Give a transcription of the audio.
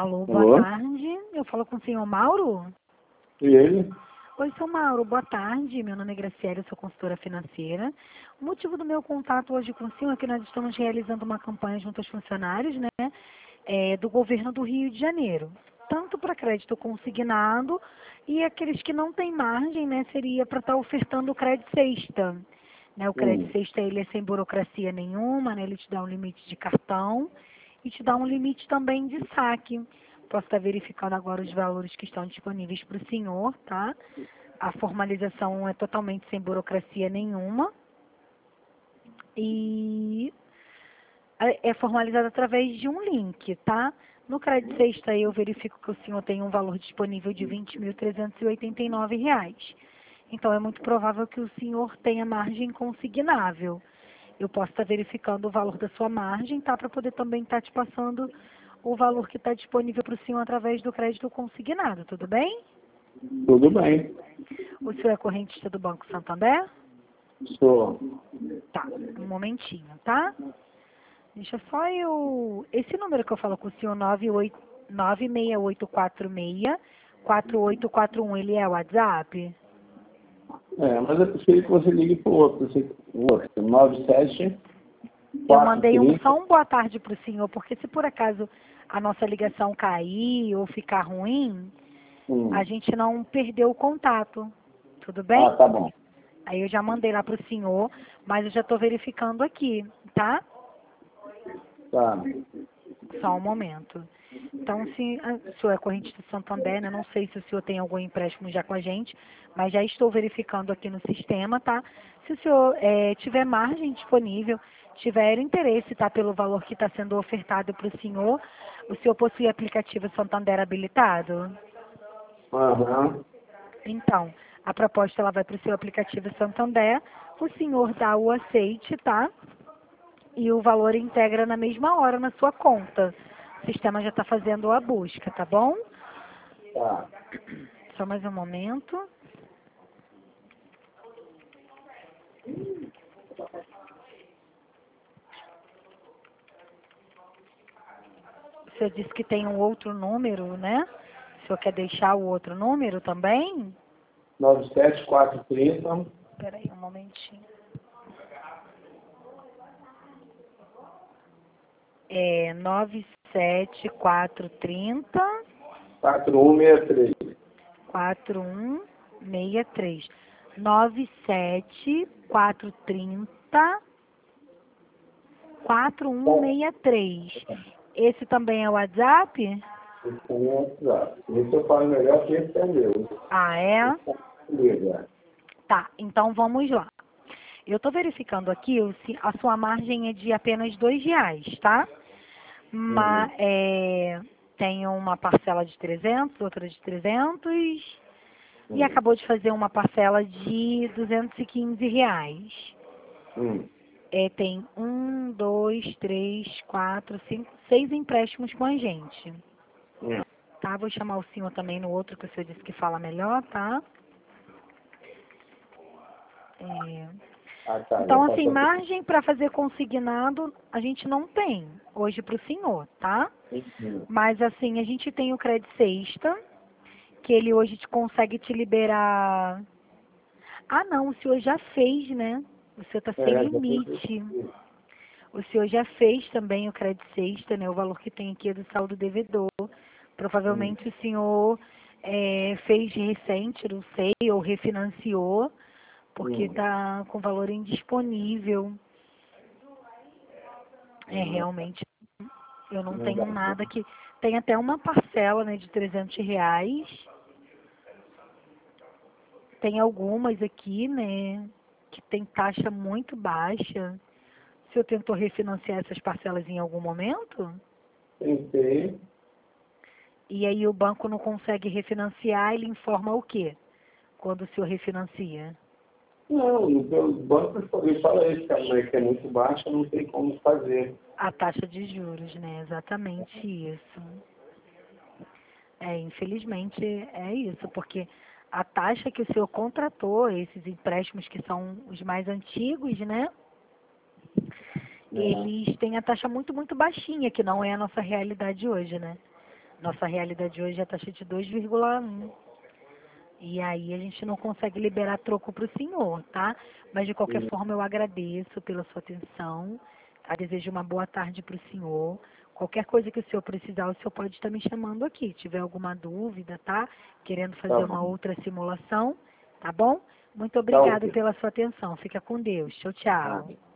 Alô, boa Alô? tarde. Eu falo com o senhor Mauro? E ele? Oi, senhor Mauro, boa tarde. Meu nome é Graciela, eu sou consultora financeira. O motivo do meu contato hoje com o senhor é que nós estamos realizando uma campanha junto aos funcionários, né, do governo do Rio de Janeiro. Tanto para crédito consignado e aqueles que não têm margem, né, seria para estar ofertando o crédito sexta. Né, o crédito sexta ele é sem burocracia nenhuma, né, ele te dá um limite de cartão e te dá um limite também de saque. Posso estar verificando agora os valores que estão disponíveis para o senhor, tá? A formalização é totalmente sem burocracia nenhuma e é formalizada através de um link, tá? No crédito sexta eu verifico que o senhor tem um valor disponível de R$ 20.389. Então é muito provável que o senhor tenha margem consignável. Eu posso estar verificando o valor da sua margem, tá? Para poder também estar te passando o valor que está disponível para o senhor através do crédito consignado, tudo bem? Tudo bem. O senhor é correntista do Banco Santander? Sou. Tá, um momentinho, tá? Deixa só eu... Esse número que eu falo com o senhor, 96846-4841, ele é o WhatsApp? Mas eu prefiro que você ligue para o outro. O outro, 97 Eu mandei 430. só um boa tarde para o senhor, porque se por acaso a nossa ligação cair ou ficar ruim, a gente não perdeu o contato, tudo bem? Ah, tá bom. Aí eu já mandei lá para o senhor, mas eu já estou verificando aqui, tá? Tá. Só um momento. Então, se o senhor é correntista do Santander, né? Não sei se o senhor tem algum empréstimo já com a gente, mas já estou verificando aqui no sistema, tá? Se o senhor tiver margem disponível, tiver interesse, tá? Pelo valor que está sendo ofertado para o senhor possui aplicativo Santander habilitado? Aham. Então, a proposta ela vai para o seu aplicativo Santander, o senhor dá o aceite, tá? E o valor integra na mesma hora na sua conta. O sistema já está fazendo a busca, tá bom? Tá. Só mais um momento. O senhor disse que tem um outro número, né? O senhor quer deixar o outro número também? 97430. Espera aí um momentinho. É 97430 4163. 4163. 97430 4163. Esse também é o WhatsApp? Esse é o WhatsApp. Esse eu falo melhor que esse é meu. Ah, é? Liga. Tá, então vamos lá. Eu estou verificando aqui, a sua margem é de apenas R$ 2, tá? Tem uma parcela de 300, outra de 300 e acabou de fazer uma parcela de R$ 215. Tem 1, 2, 3, 4, 5, 6 empréstimos com a gente. Tá? Vou chamar o senhor também no outro que o senhor disse que fala melhor, tá? Tá. Então, assim, margem para fazer consignado a gente não tem hoje para o senhor, tá? Mas, assim, a gente tem o crédito sexta, que ele hoje consegue te liberar... Ah, não, o senhor já fez, né? O senhor está sem limite. O senhor já fez também o crédito sexta, né? O valor que tem aqui é do saldo devedor. Provavelmente o senhor fez recente, não sei, ou refinanciou, porque está com valor indisponível. Realmente, eu não tenho nada que... Tem até uma parcela, né, de R$ 300. Tem algumas aqui, né, que tem taxa muito baixa. O senhor tentou refinanciar essas parcelas em algum momento? Tentei. E aí o banco não consegue refinanciar, ele informa o quê? Quando o senhor refinancia? Não, pelo banco eu falei que é muito baixa, não tem como fazer. A taxa de juros, né? Exatamente isso. Infelizmente é isso, porque a taxa que o senhor contratou, esses empréstimos que são os mais antigos, né? Eles têm a taxa muito, muito baixinha, que não é a nossa realidade hoje, né? Nossa realidade hoje é a taxa de 2,1. E aí a gente não consegue liberar troco para o senhor, tá? Mas de qualquer forma eu agradeço pela sua atenção, tá? Desejo uma boa tarde para o senhor. Qualquer coisa que o senhor precisar, o senhor pode estar me chamando aqui. Se tiver alguma dúvida, tá? Querendo Tá fazer uma bom. outra simulação, tá bom? Muito Tá obrigada ok. pela sua atenção. Fica com Deus. Tchau, Ah, tchau.